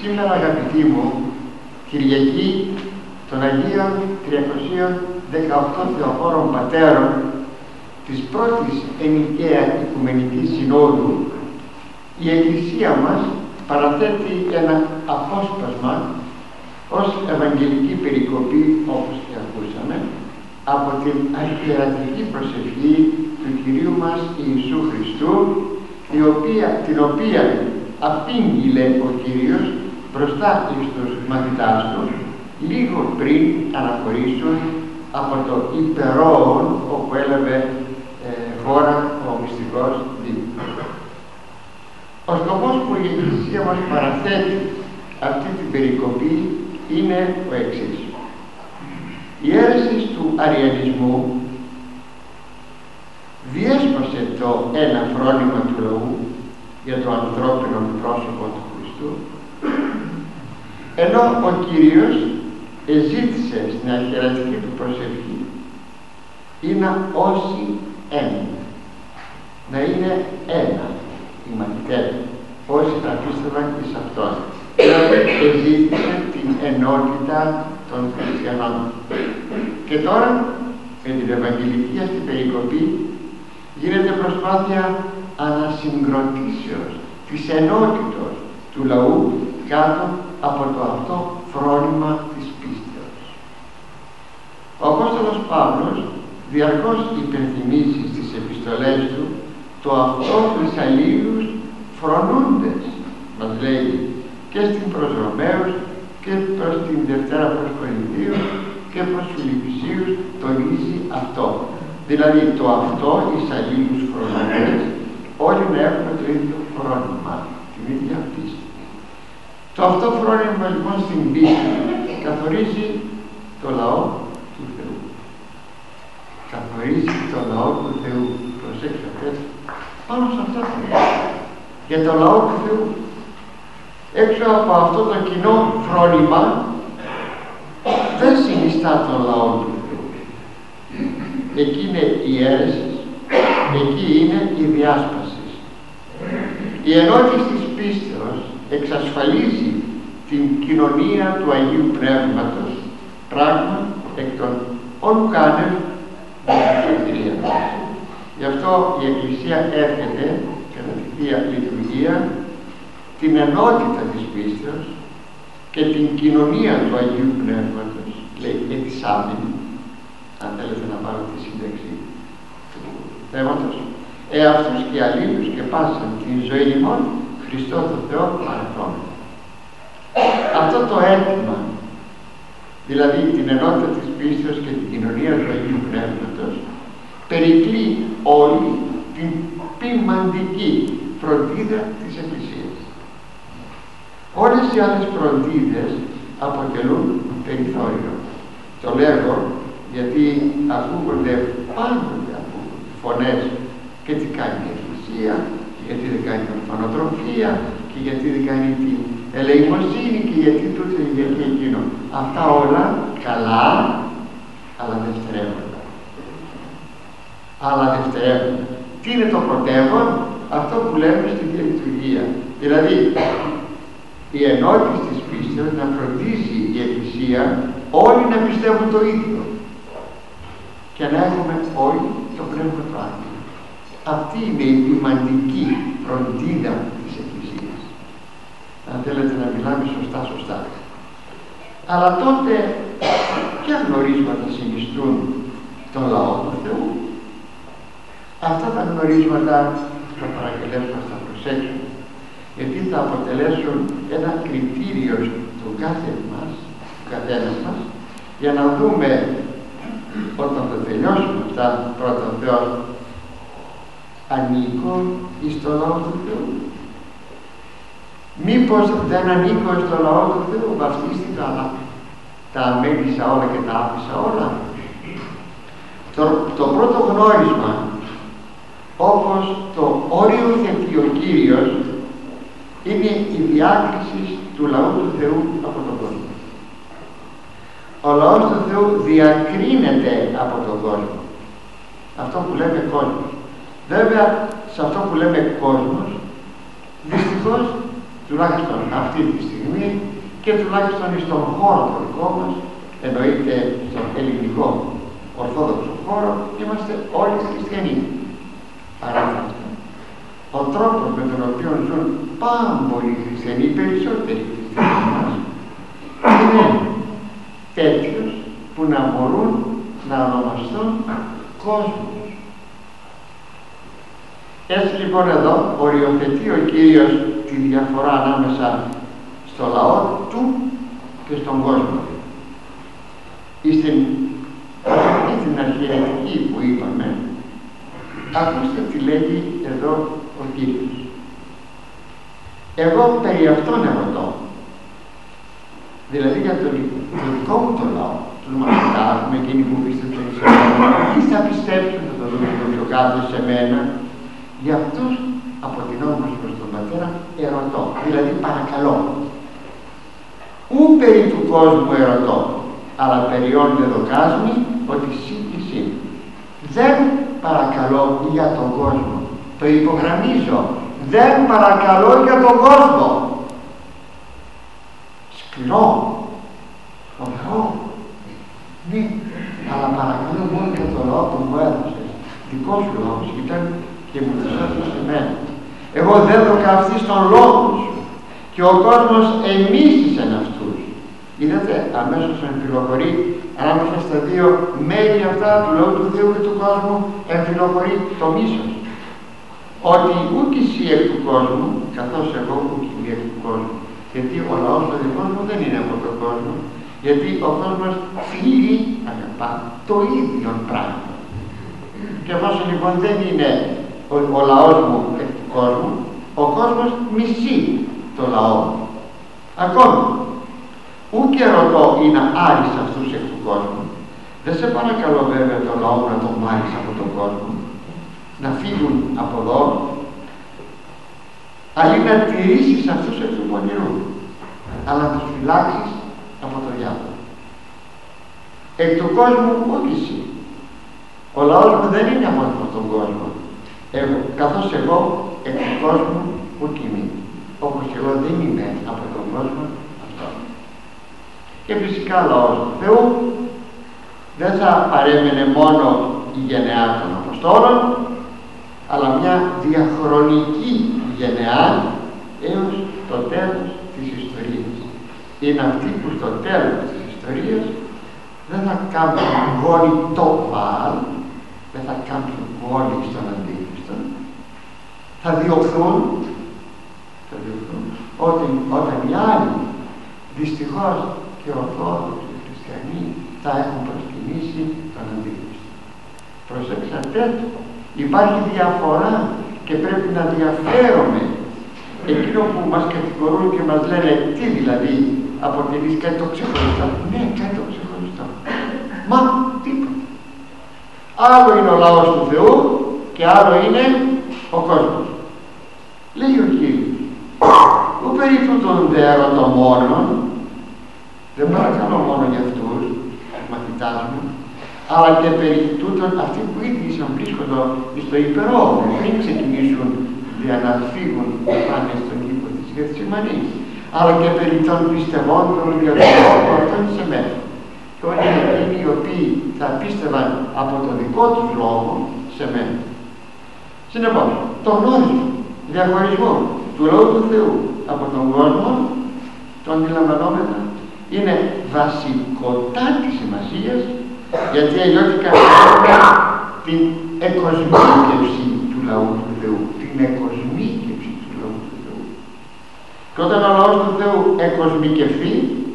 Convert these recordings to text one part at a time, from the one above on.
Σήμερα, αγαπητοί μου, Κυριακή των Αγίων 318 Θεοχώρων Πατέρων της πρώτης ενικαία Οικουμενικής Συνόδου, η Εκκλησία μας παραθέτει ένα απόσπασμα ως Ευαγγελική περικοπή, όπως και ακούσαμε, από την αρχιερατική προσευχή του Κυρίου μας Ιησού Χριστού, την οποία απήγγειλε ο Κύριος μπροστά στους μαθητάς του λίγο πριν αναχωρήσουν από το υπερόον όπου έλαβε χώρα ο μυστικός δείπνος. Ο σκοπός που η Εκκλησία μας παραθέτει αυτή την περικοπή είναι ο εξής. Η αίρεση του αριανισμού διέσπασε το ένα φρόνημα του λαού για το ανθρώπινο πρόσωπο του Χριστού, ενώ ο Κύριος εζήτησε στην αρχιερατική του προσευχή ή να όσοι ένα, να είναι ένα οι μαθητές, όσοι θα πίστευαν εις Αυτόν. Δηλαδή εζήτησε την ενότητα των χριστιανών. Και τώρα με την Ευαγγελική αυτή περικοπή γίνεται προσπάθεια ανασυγκροτήσεως της ενότητος του λαού κάτω από το αυτό φρόνημα της πίστεως. Ο Απόστολος Παύλος διαρκώς υπενθυμίζει στις επιστολές του το αυτό τους αλλήλους φρονούντες, μας λέει, και στην προς Ρωμαίους και προς την Δευτέρα προς Κορινθίους και προς Φιλιππισίους τονίζει αυτό. Δηλαδή το αυτό εις αλλήλους φρονούντες, όλοι να έχουμε το ίδιο φρόνημα, την ίδια πίστη. Το αυτό φρόνημα λοιπόν στην πίστη καθορίζει το λαό του Θεού. Καθορίζει το λαό του Θεού. Προσέξτε, πάνω σε αυτό για το λαό του Θεού. Έξω από αυτό το κοινό φρόνημα δεν συνιστά τον λαό του Θεού. Εκεί είναι η αίρεση, εκεί είναι η διάσπαση. Η ενότηση της πίστεως εξασφαλίζει την κοινωνία του Αγίου Πνεύματος, πράγμα εκ των όλου κάνευ της. Γι' αυτό η Εκκλησία έρχεται κατά τη Θεία Λειτουργία την ενότητα της πίστεως και την κοινωνία του Αγίου Πνεύματος, λέει, εξάμεινη, αν θέλετε να πάρω τη σύνταξη του θέματος, αυτούς και αλλήλους και πάσαν την ζωή ημών Χριστό το Θεό παραθόμεν. Αυτό το αίτημα, δηλαδή την ενότητα της πίστεως και την κοινωνία του Αγίου Πνεύματος, περικλεί όλη την ποιμαντική φροντίδα της Εκκλησίας. Όλες οι άλλες φροντίδες αποτελούν περιθώριο. Το λέγω γιατί ακούγονται πάντοτε φωνές και τι κάνει η Εκκλησία, και γιατί δεν κάνει την ορφανοτροφία, και γιατί δεν κάνει την ελεημοσύνη, και γιατί τούτο και γιατί εκείνο. Αυτά όλα καλά, αλλά δευτερεύοντα. Αλλά δευτερεύοντα. Τι είναι το πρωτεύον? Αυτό που λέμε στη Θεία Λειτουργία. Δηλαδή, η ενότηση της πίστεως να φροντίζει η Εκκλησία όλοι να πιστεύουν το ίδιο και να έχουμε όλοι το Πνεύμα του Άγιου. Αυτή είναι η ποιμαντική φροντίδα της Εκκλησίας. Αν θέλετε να μιλάμε σωστά. Αλλά τότε ποια γνωρίσματα συνιστούν τον λαό του Θεού? Αυτά τα γνωρίσματα θα παρακαλέσω να τα προσέξουμε, γιατί θα αποτελέσουν ένα κριτήριο του καθένα μας, για να δούμε όταν θα τελειώσουμε αυτά πρώτα ο Θεός, ανήκω εις το λαό του Θεού? Μήπως δεν ανήκω εις το λαό του Θεού? Βαφτίστηκα, αλλά τα αμέλησα όλα και τα άφησα όλα. Το πρώτο γνώρισμα, όπως το όριο θέτει ο Κύριος, είναι η διάκριση του λαού του Θεού από τον κόσμο. Ο λαός του Θεού διακρίνεται από τον κόσμο. Αυτό που λέμε κόσμος. Βέβαια, σε αυτό που λέμε κόσμος, δυστυχώς τουλάχιστον αυτή τη στιγμή και τουλάχιστον στον χώρο το δικό μας, εννοείται στον ελληνικό ορθόδοξο χώρο, είμαστε όλοι χριστιανοί. Άρα ο τρόπος με τον οποίο ζουν πάρα πολλοί χριστιανοί, οι περισσότεροι χριστιανοί μας, είναι τέτοιος που να μπορούν να ονομαστούν κόσμος. Έτσι λοιπόν εδώ οριοθετεί ο Κύριος τη διαφορά ανάμεσα στο λαό του και στον κόσμο. Στην αρχιερετική που είπαμε, ακούστε τι λέγει εδώ ο Κύριος. Εγώ περί αυτόν ερωτώ, δηλαδή για το δικό μου το λαό, τους μαθητάς με εκείνοι που πίστεψαν σε μένα, τι θα πιστέψουν, θα το δούμε το πιο κάτω σε μένα, για αυτούς από την όμορφη προς τον Πατέρα ερωτώ, δηλαδή παρακαλώ. Ου περί του κόσμου ερωτώ, αλλά περιών δεδοκάσμη ότι εσύ και εσύ. Δεν παρακαλώ για τον κόσμο, το υπογραμμίζω, δεν παρακαλώ για τον κόσμο. Σκληρό, φοβερό, ναι, αλλά παρακαλώ μόνο για τον λαό που μου έδωσες, δικό σου λόγος ήταν και μου το έδωσες σε μένα. Εγώ δεν δοκαυστεί στον λόγο σου και ο κόσμος εμίσησεν αυτούς. Είδατε, αμέσως εμφυλοχωρεί ανάμεσα στα δύο μέρη αυτά του Λόγου του Θεού και του κόσμου, εμφυλοχωρεί το μίσος. Ότι ούκ εσύ εκ του κόσμου, καθώς εγώ ούκ είμαι εκ του κόσμου. Γιατί ο λαός ο δικός μου δεν είναι από τον κόσμο. Γιατί ο κόσμος φίλει, αγαπά, το ίδιο πράγμα. Και εφόσον λοιπόν δεν είναι ο λαός μου εκ του κόσμου, ο κόσμος μισεί το λαό μου. Ακόμη, ου και ρωτώ ή να άρεις αυτούς εκ του κόσμου. Δεν σε παρακαλώ βέβαια το λαό να τον πάρεις από τον κόσμο, να φύγουν από εδώ, αλλά να τηρήσεις αυτούς εκ του πονηρού, αλλά να τους φυλάξεις από το διάβολο. Εκ του κόσμου όχι εσύ. Ο λαός μου δεν είναι μόνο από τον κόσμο, καθώς εγώ εκ του κόσμου ούτε είμαι, όπως και εγώ δεν είμαι από τον κόσμο αυτό. Και φυσικά λαός του Θεού δεν θα παρέμενε μόνο η γενεά των Αποστόλων, αλλά μια διαχρονική γενεά έως το τέλος της ιστορίας. Είναι αυτοί που στο τέλος της ιστορίας δεν θα κάνουν γόνοι το Βαάλ, δεν θα κάνουν γόνοι στον Αντίχριστο, θα διωχθούν όταν οι άλλοι δυστυχώς και ορθόδοξοι χριστιανοί θα έχουν προσκυνήσει τον Αντίχριστο. Προσέξατε, υπάρχει διαφορά και πρέπει να διαφέρουμε. Εκείνο που μας κατηγορούν και μας λένε τι δηλαδή αποτελείς κάτι το ξεχωριστό. Ναι, κάτι το ξεχωριστό. Μα τίποτα. Άλλο είναι ο λαός του Θεού και άλλο είναι ο κόσμος. Λέει ο Κύριος, ου περί τούτον δε ερωτώ μόνον, δεν παρακαλώ μόνο για αυτούς, τους μαθητάς μου, αλλά και περί τούτων αυτοί που ήδη ήσαν βρίσκοντο στο υπερόμο, πριν ξεκινήσουν για να φύγουν να πάνε στον κήπο της Γεθσιμανής, αλλά και περί των πιστευόντων για τον λόγο αυτόν σε μένα. Και όλοι εκείνοι οι οποίοι θα πίστευαν από τον δικό τους λόγο σε μένα. Συνεπώς, το γνώρισμα, διαχωρισμό του Λόγου του Θεού από τον κόσμο, το αντιλαμβανόμεθα, είναι βασικότατη σημασίας, γιατί αλλιώτικα την εκοσμίκευση του λαού του Θεού, την εκοσμίκευση του λαού του Θεού. Και όταν ο λαός του Θεού εκοσμικευθεί,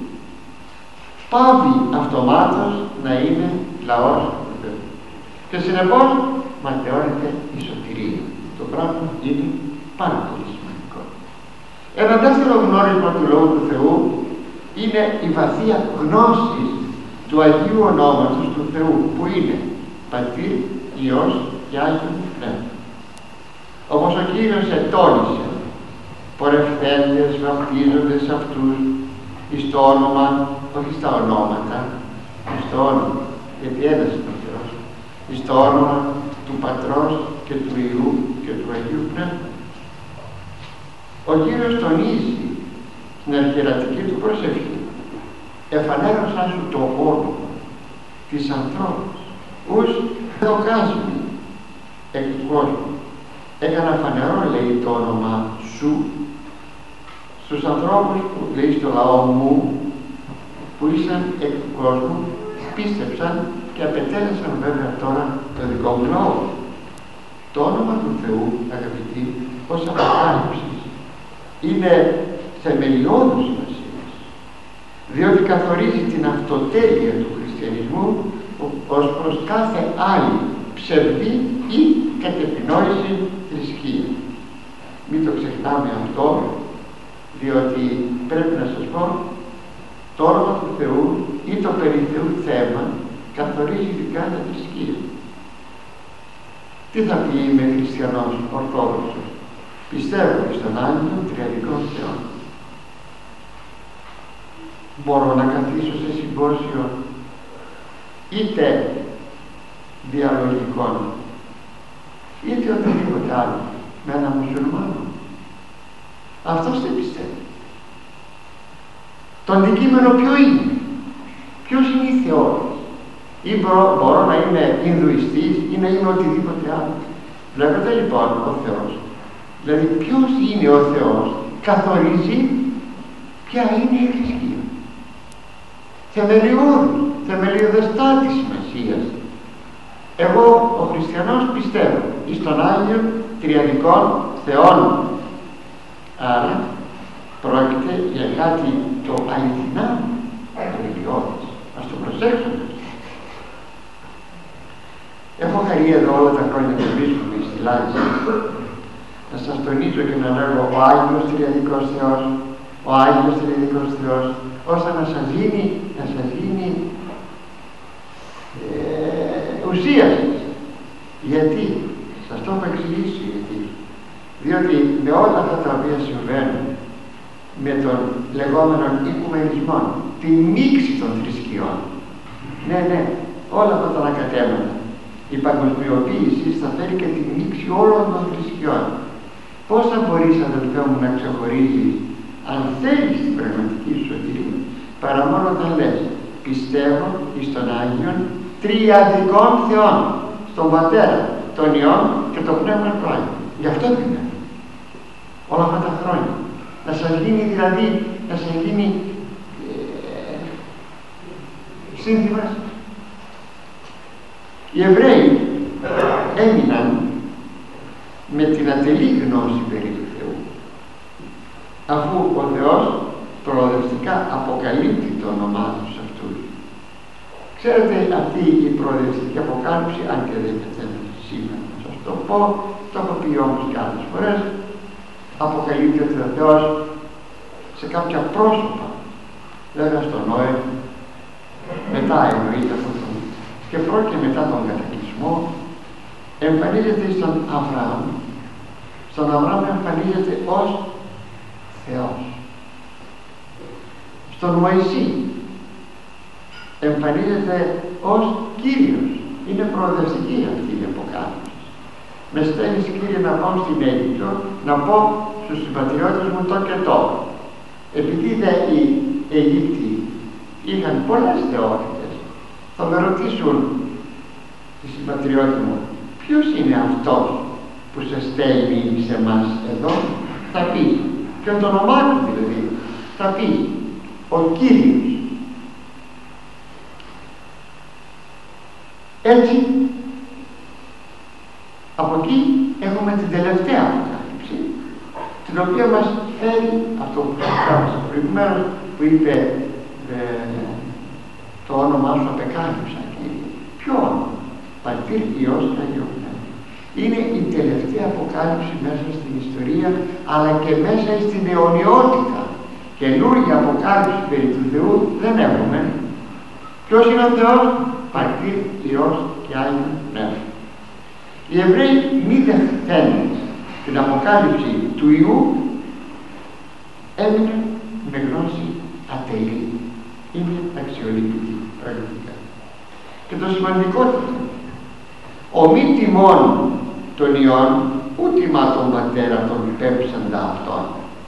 πάβει αυτομάτως να είναι λαός του Θεού. Και συνεπώς ματαιώνεται η σωτηρία. Το πράγμα είναι πάρα πολύ σημαντικό. Ένα δεύτερο γνώρισμα του Λόγου του Θεού είναι η βαθία γνώση του Αγίου Ονόματος του Θεού, που είναι Πατήρ, Υιός και Άγιο Πνεύμα. Όπως ο Κύριος ετώνησε, πορευθέντες βαπτίζονται σε αυτούς εις το όνομα, όχι στα ονόματα, εις το όνομα, γιατί έδωσε τον Θεό, εις το όνομα του Πατρός και του Υιού και του Αγίου Πνεύματος. Ο Κύριος τονίζει στην αρχιερατική του προσευχή: «Εφανέρωσα σου το όνομα της ανθρώπους, ους δοκάσμη εκ του κόσμου». Έκανα φανερό, λέει, το όνομα σου στους ανθρώπους που, λέει, στο λαό μου, που ήσαν εκ του κόσμου, πίστεψαν και απετέλεσαν βέβαια τώρα το δικό μου λαό. Το όνομα του Θεού, αγαπητοί, ως αποκάλυψης, είναι θεμελιώδους σημασίας, διότι καθορίζει την αυτοτέλεια του χριστιανισμού ως προς κάθε άλλη ψευδή ή κατεπινόηση θρησκεία. Μην το ξεχνάμε αυτό, διότι πρέπει να σας πω, το όνομα του Θεού ή το περί Θεού θέμα καθορίζει την κάθε θρησκεία. Τι θα πει είμαι χριστιανός ορθόδοξος? Πιστεύω στον Άγιο Τριαδικό Θεό. Μπορώ να καθίσω σε συμπόσιο είτε διαλογικών είτε οτιδήποτε άλλο με ένα μουσουλμάνο? Αυτός δεν πιστεύει. Το αντικείμενο ποιο είναι? Ποιος είναι η θεώρηση? Ή μπορώ να είμαι Ινδουιστής ή να είμαι οτιδήποτε άλλο. Βλέπετε λοιπόν ο Θεός, δηλαδή ποιος είναι ο Θεός, καθορίζει ποια είναι η θρησκεία. Θεμελιωδεστάτης σημασίας. Εγώ ο χριστιανός πιστεύω εις τον Άγιο Τριαδικών Θεών. Άρα πρόκειται για κάτι το αληθινά θεμελιώδες. Ας το προσέξουμε. Έχω χαρεί εδώ όλα τα χρόνια που βρίσκομαι στη Λάρισα να σας τονίζω και να λέγω ο Άγιος Τριαδικός Θεός, ο Άγιος Τριαδικός Θεός, ώστε να σας γίνει ουσία σας. Γιατί? Σας το έχω εξηγήσει γιατί. Διότι με όλα αυτά τα οποία συμβαίνουν, με τον λεγόμενο οικουμενισμό, τη μίξη των θρησκειών, ναι, όλα αυτά τα ανακατέματα, η παγκοσμιοποίηση θα φέρει και τη μίξη όλων των θρησκειών. Πώς θα μπορείς, αδελφέ μου, να ξεχωρίζεις, αν θέλεις την πραγματική σου σωτηρία, παρά μόνο όταν λες πιστεύω εις τον Άγιον Τριαδικών Θεών, στον Πατέρα, τον Υιόν και το Πνεύμα του Άγιου. Γι' αυτό επιμένω όλα αυτά τα χρόνια. Να σας γίνει δηλαδή, να σας γίνει σύνθημα. Οι Εβραίοι έμειναν με την ατελή γνώση περί του Θεού, αφού ο Θεός προοδευτικά αποκαλύπτει το όνομά του σε αυτούς. Ξέρετε, αυτή η προοδευτική αποκάλυψη, αν και δεν θέλω σήμερα να σας το πω, το έχω πει όμως και άλλες φορές, αποκαλύπτει ο Θεός σε κάποια πρόσωπα, βέβαια στον Νόε, μετά εννοείται από τον και πρώτα μετά τον κατακλυσμό, εμφανίζεται στον Αβραάμ. Στον Αβραάμ εμφανίζεται ως Θεός. Στον Μωυσή εμφανίζεται ως Κύριος. Είναι προοδευτική αυτή η αποκάλυψη. Με στέλνεις, Κύριε, να πάω στην Αίγυπτο, να πω στους συμπατριώτες μου το και το. Επειδή οι Αιγύπτιοι είχαν πολλές θεότητες, θα με ρωτήσουν οι συμπατριώτες μου, ποιος είναι αυτός που σε στέλνει σε εμάς εδώ? Θα πει, και το όνομά του δηλαδή, θα πει ο Κύριος. Έτσι, από εκεί έχουμε την τελευταία αποκάλυψη, την οποία μας φέρει αυτό που σας προηγουμένως, που είπε το όνομά σου απεκάλυψα, Κύριε. Ποιο όνομα? Πατήρ, Υιός και Άγιο Πνεύμα. Είναι η τελευταία αποκάλυψη μέσα στην ιστορία, αλλά και μέσα στην αιωνιότητα. Καινούργια αποκάλυψη περί του Θεού δεν έχουμε. Ποιος είναι ο Θεός? Πατήρ, Υιός και Άγιο Πνεύμα. Οι Εβραίοι μη δεχθέντες την αποκάλυψη του Υιού έμειναν με γνώση ατελή. Είναι αξιολύπητη πραγματικά. Και το σημαντικότερο, ο μη τιμών των Υιών, ούτε τιμά τον Πατέρα τον πέμψαντα αυτόν.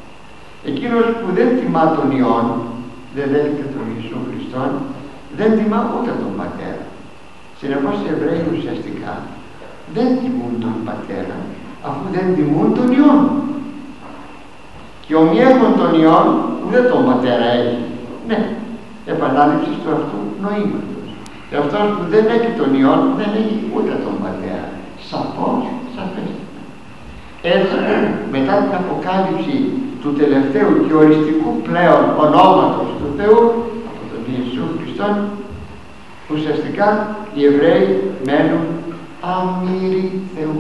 Εκείνος που δεν τιμά τον Υιόν, δεν δέχεται τον Ιησού Χριστόν, δεν τιμά ούτε τον Πατέρα. Συνεπώς οι Εβραίοι ουσιαστικά δεν τιμούν τον Πατέρα, αφού δεν τιμούν τον Υιόν. Και ομοιέχον τον Υιόν ούτε τον Πατέρα έχει. Ναι, επανάληψη του αυτού νοήματος. Και αυτός που δεν έχει τον Υιόν δεν έχει ούτε τον Πατέρα. Σαφώς, σαφέστατα. Έτσι, μετά την αποκάλυψη του τελευταίου και οριστικού πλέον ονόματος του Θεού, από τον Ιησού Χριστόν, ουσιαστικά οι Εβραίοι μένουν αμήροι Θεού.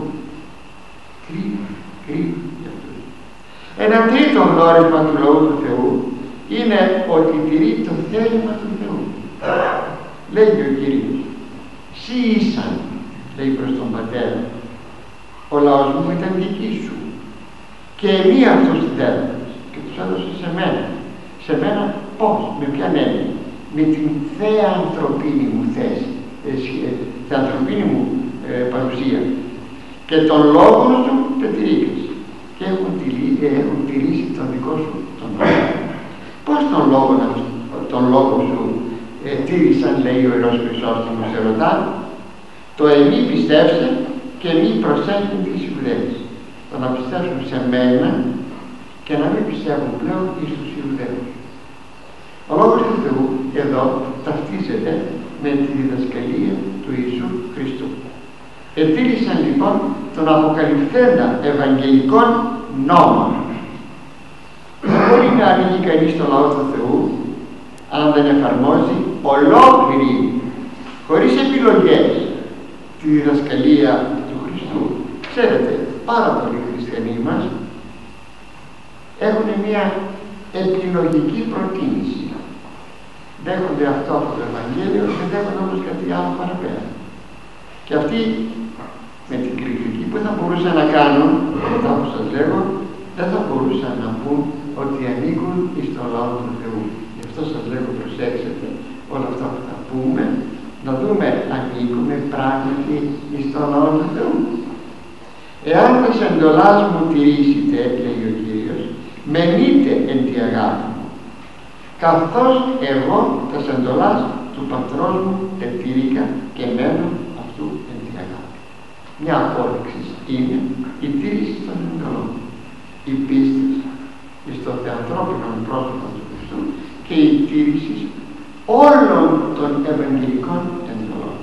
Κρίμα για αυτούς. Ένα τρίτο γνώρισμα του Λόγου του Θεού είναι ότι τηρεί το θέλημα του Θεού. Λέγει ο Κύριος, «Συ ήσαν», λέει προς τον Πατέρα, «ο λαός μου ήταν δική σου και εμεί αυτούς δέδωσες και τους έδωσες σε μένα». Σε μένα πώς, με ποια έννοια? Με την θέα ανθρωπίνη μου θέση, την ανθρωπίνη μου παρουσία, και τον λόγο σου πετηρίκες και έχουν τηρήσει τον δικό σου τον λόγο. Πώς τον λόγο σου τήρησαν, λέει ο Ιερός Χρυσόστομος, ερωτά, το εμεί πιστεύσε και μη προσέχουν τις Ιουδαίες. Το να πιστεύουν σε μένα και να μην πιστεύουν πλέον εις τους Ιουδαίους. Ο Λόγος του Θεού εδώ ταυτίζεται με τη διδασκαλία του Ιησού Χριστού. Ετήρησαν λοιπόν τον αποκαλυφθέντα ευαγγελικών νόμων. Δεν μπορεί να ανοίγει κανείς τον λαό του Θεού αν δεν εφαρμόζει ολόκληρη, χωρίς επιλογές, τη διδασκαλία του Χριστού. Ξέρετε, πάρα πολλοί χριστιανοί μας έχουν μια επιλογική προτίμηση. Δέχονται αυτό από το Ευαγγέλιο, δεν δέχονται όμως κάτι άλλο παραπέρα. Και αυτοί με την κριτική που θα μπορούσαν να κάνουν, αυτά που σας λέγω, δεν θα μπορούσαν να πούν ότι ανήκουν εις τον λαό του Θεού. Γι' αυτό σας λέγω, προσέξτε όλα αυτά που θα πούμε, να δούμε ανήκουμε πράγματι εις τον λαό του Θεού. Εάν τας εντολάς μου τηρήσετε, λέει ο Κύριος, μενείτε εν τη αγάπη μου, καθώς εγώ τας εντολάς του πατρός μου ετήρηκα και μένω αυτού εν τη αγάπη. Μια απόδειξη είναι η τήρηση των εντολών, η πίστη εις το θεανθρώπινο πρόσωπο του Χριστού και η τήρηση όλων των ευαγγελικών εντολών.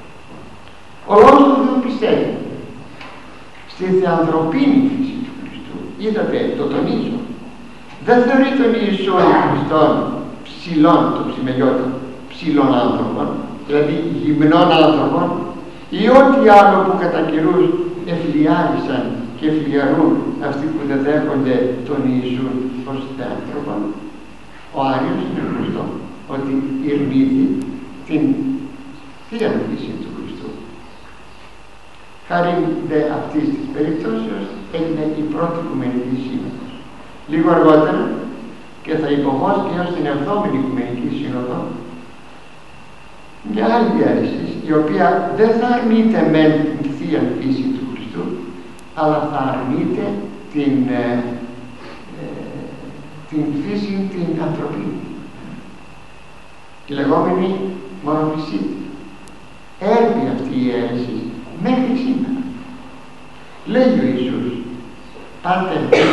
Ο λόγος του Θεού πιστεύει στη θεανθρωπίνη φύση του Χριστού. Είδατε, το τονίζω. Δεν θεωρεί τον Ιησού Χριστόν ψηλών, το ψημελιώτα, ψηλών άνθρωπων, δηλαδή γυμνών άνθρωπων, ή ό,τι άλλο που κατά καιρούς εφλιάρισαν και εφλιαρούν αυτοί που δεν δέχονται τον Ιησού ως θεάνθρωπον. Ο Άριος είναι γνωστό ότι ειρνήθη την θεία φύση του Χριστού. Χάρη δε αυτής της περιπτώσεως έγινε η πρώτη Οικουμενική Σύνοδος. Λίγο αργότερα, και θα υποχώσει έως την 7η Οικουμενική Σύνοδο, μια άλλη διάρρηση, η οποία δεν θα αρνείται με την θεία φύση του Χριστού, αλλά θα αρνείται την φύση την ανθρωπίνη, τη λεγόμενη μονοφυσίτη. Έρθει αυτή η αίρεση μέχρι σήμερα. Λέει ο Ιησούς, πάτε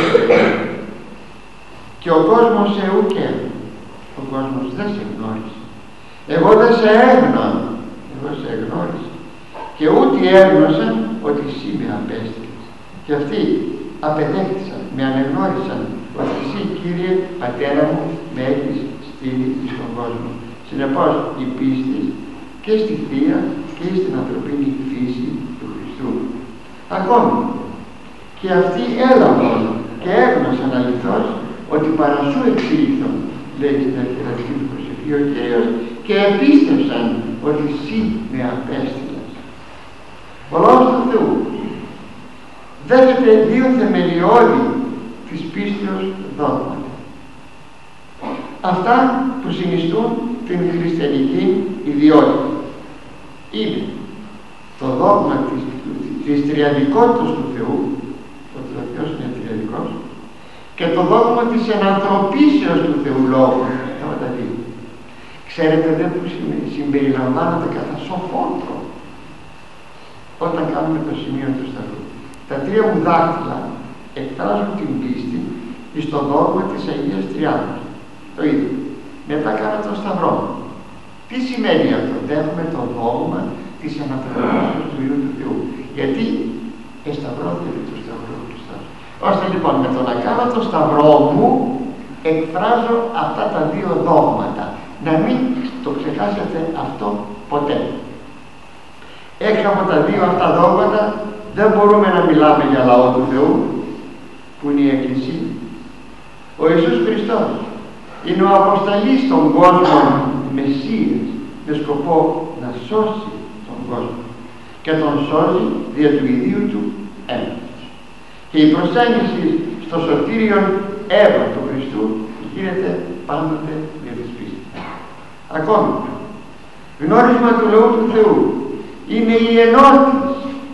και ο κόσμος σε ουκέ, ο κόσμος δεν σε γνώρισε, εγώ δεν σε έγνωνα, εγώ σε εγνώρισα, και ούτε έγνωσαν ότι εσύ με απέστειλες, και αυτοί απεδέχτησαν, με ανεγνώρισαν ότι εσύ, Κύριε Πατέρα μου, με έχεις στείλει στον κόσμο. Συνεπώς η πίστη και στη θεία και στην ανθρωπίνη φύση του Χριστού. Ακόμη και αυτοί έλαβαν και έγνωσαν αληθώς ότι παρασού εξήλθον, λέει στην αρχιερατική του προσευχή ο Κύριος, και επίστευσαν ότι εσύ με απέστειλες. Ο λόγος του Θεού δέχεται δύο θεμελιώδη της πίστεως δόγματα. Αυτά που συνιστούν την χριστιανική ιδιότητα είναι το δόγμα της τριαδικότητας του Θεού, ότι ο Θεός είναι τριαδικός, και το δόγμα της ενανθρωπίσεως του Θεού Λόγου θα μεταβεί. Ξέρετε δε που συμπεριλαμβάνονται κατά σοφόν τρόπο όταν κάνουμε το σημείο του σταυρού. Τα τρία μου δάχτυλα εκφράζουν την πίστη στο δόγμα της Αγίας Τριάδας. Το ίδιο. Μετά κάνω τον σταυρό. Τι σημαίνει αυτό? Έχουμε το δόγμα της ανθρωπίσεως του Υιού του Θεού. Γιατί εσταυρώθηκε το σταυρό του Χριστός. Ώστε λοιπόν με το να κάνω το σταυρό μου εκφράζω αυτά τα δύο δόγματα. Να μην το ξεχάσετε αυτό ποτέ. Έξω από τα δύο αυτά δόγματα δεν μπορούμε να μιλάμε για λαό του Θεού, που είναι η Εκκλησία. Ο Ιησούς Χριστός είναι ο αποσταλής των κόσμων Μεσσίας, με σκοπό να σώσει τον κόσμο και τον σώζει δια του ιδίου του αίματος. Και η προσέγγιση στο σωτήριον αίμα του Χριστού γίνεται πάντοτε δια της πίστης. Ακόμη, γνώρισμα του λαού του Θεού είναι η ενότηση.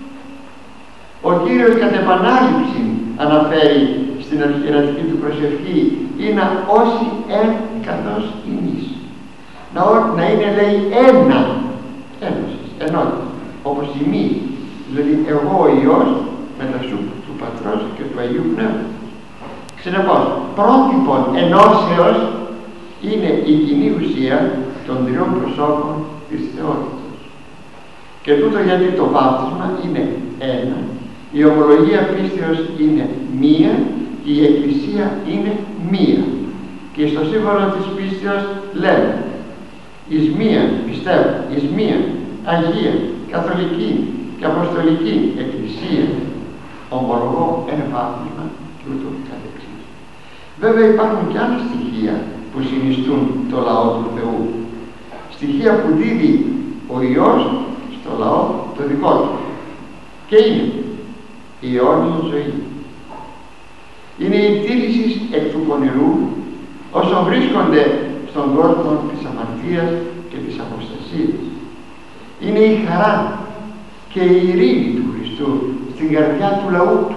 Ο Κύριος κατ' επανάληψη αναφέρει στην αρχιερατική του προσευχή είναι όσοι καθώς εμείς. Να είναι, λέει, ένα ένωσης, ενότητα, όπως εμείς, δηλαδή εγώ ο Υιός μεταξύ του Πατρός και του Αγίου Πνεύματος. Συνεπώς, πρότυπον ενώσεως είναι η κοινή ουσία των τριών προσώπων της θεότητας. Και τούτο γιατί το βάπτισμα είναι ένα, η ομολογία πίστεως είναι μία και η Εκκλησία είναι μία. Και στο σύμβολο της πίστεως λέμε εις μία, πιστεύω, εις μία Αγία, Καθολική και Αποστολική Εκκλησία, ομολογώ ένα βάπτισμα και ούτω καθεξής. Βέβαια υπάρχουν και άλλα στοιχεία που συνιστούν το λαό του Θεού. Στοιχεία που δίδει ο Υιός στο λαό το δικό του. Και είναι η αιώνια ζωή. Είναι η τήρηση εκ του πονηρού όσο βρίσκονται στον κόσμο της αμαρτίας και της αποστασίας. Είναι η χαρά και η ειρήνη του Χριστού στην καρδιά του λαού του.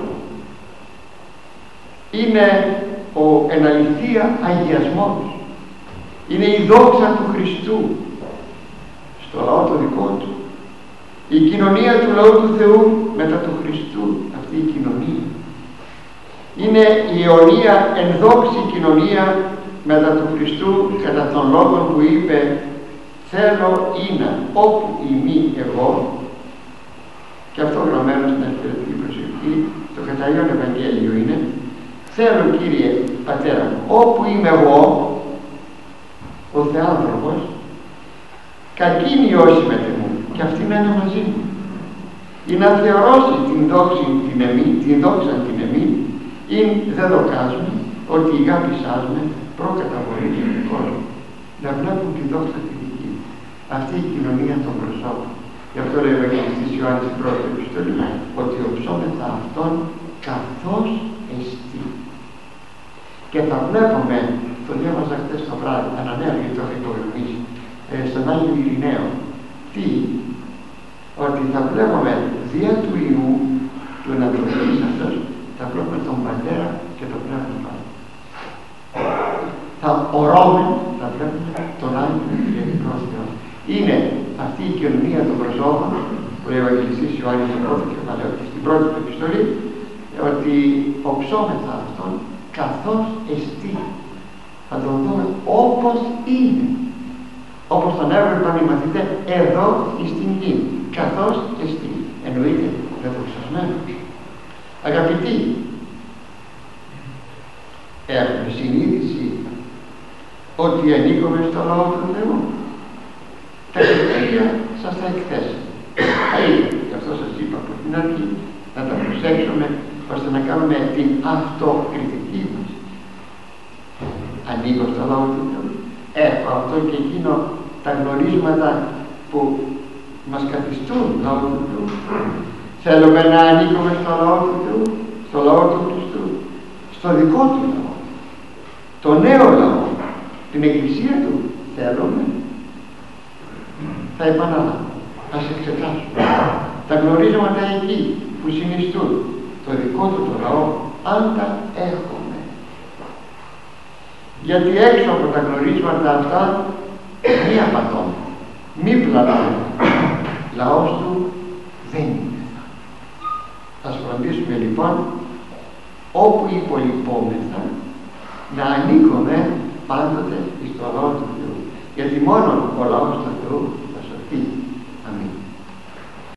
Είναι ο εν αληθεία αγιασμός. Είναι η δόξα του Χριστού στο λαό το δικό του. Η κοινωνία του λαού του Θεού μετά του Χριστού, αυτή η κοινωνία. Είναι η αιωνία ενδόξη κοινωνία μετά του Χριστού κατά τον λόγο που είπε θέλω είναι όπου ημί εγώ, και αυτό γραμμένο στην αρχιερατική προσευχή, το κατά Ιωάννη Ευαγγέλιο είναι θέλω Κύριε Πατέρα μου, όπου είμαι εγώ ο Θεάνθρωπος, κακήν ιώσει μετ' εμού και αυτή να είναι μαζί μου, ή να θεωρώσει την δόξα την εμή ή δεν δοκάζουμε ότι η αγάπη σας με προκαταβολή του κόσμου να βλέπουν τη δόξα τη δική. Αυτή η κοινωνία των προσώπων. Γι' αυτό λέει ο Ευαγγελιστής Ιωάννης στην πρώτη επιστολή ότι οψόμεθα αυτόν καθώς εστί. Και θα βλέπουμε, το διάβαζα χτες το βράδυ, ανανέω γιατί το έχω υπογραμμίσει, στον Άγιο Ειρηναίο, τι, ότι θα βλέπουμε δια του Ιού, του ενανθρωπής αυτός, θα βλέπουμε τον Πατέρα και τον Πνεύμα Πάλι. Θα ορώμε, θα βλέπουμε τον Άγιο Ειρηνικό Θεό. Είναι αυτή η κοινωνία των προσώπων που λέει ο Ευαγγελιστής Ιωάννης στο πρώτο κεφάλαιο και στην πρώτη του επιστολή, ότι οψόμεθα αυτόν καθώς εστί. Θα τον δούμε όπως είναι. Όπως τον έβλεπαν οι μαθητές εδώ στην γη. Καθώς εστί. Εννοείται δεδοξασμένος. Αγαπητοί, έχουμε συνείδηση ότι ανήκουμε στο λαό του Θεού. Τα κριτήρια σας τα εκθέσω. Γι' αυτό σας είπα από την αρχή να τα προσέξουμε ώστε να κάνουμε την αυτοκριτική μας. Ανήκω στο λαό του Θεού. Έχω αυτό και εκείνο τα γνωρίσματα που μας καθιστούν λαό του Θεού. Θέλουμε να ανήκουμε στο λαό του Θεού, στο λαό του Χριστού, στο δικό του λαό, το νέο λαό, την εκκλησία του. Θέλουμε. Θα επαναλάβω, ας εξετάσουμε τα γνωρίσματα εκεί που συνιστούν το δικό του το λαό, αν τα έχουμε. γιατί έξω από τα γνωρίσματα αυτά μη απατών, μη πλατών, λαός του δεν είναι. Ας φροντίσουμε λοιπόν όπου υπολοιπόμεθα να ανήκουμε πάντοτε εις το λαό του Θεού, γιατί μόνο ο λαός του